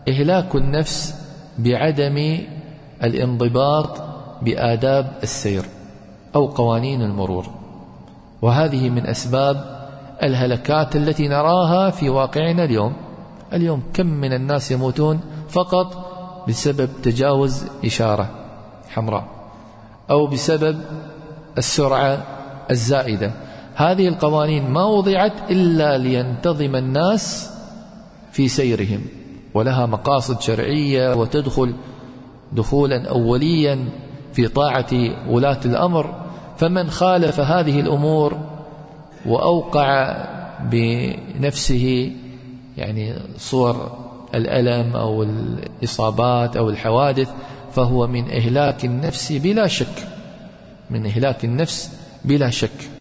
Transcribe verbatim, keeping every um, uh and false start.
إهلاك النفس بعدم الانضباط بآداب السير أو قوانين المرور، وهذه من أسباب الهلكات التي نراها في واقعنا اليوم. اليوم كم من الناس يموتون فقط بسبب تجاوز إشارة حمراء أو بسبب السرعة الزائدة. هذه القوانين ما وضعت إلا لينتظم الناس في سيرهم، ولها مقاصد شرعية وتدخل دخولا أوليا في طاعة ولاة الأمر. فمن خالف هذه الأمور وأوقع بنفسه يعني صور الألم أو الإصابات أو الحوادث فهو من إهلاك النفس بلا شك، من إهلاك النفس بلا شك.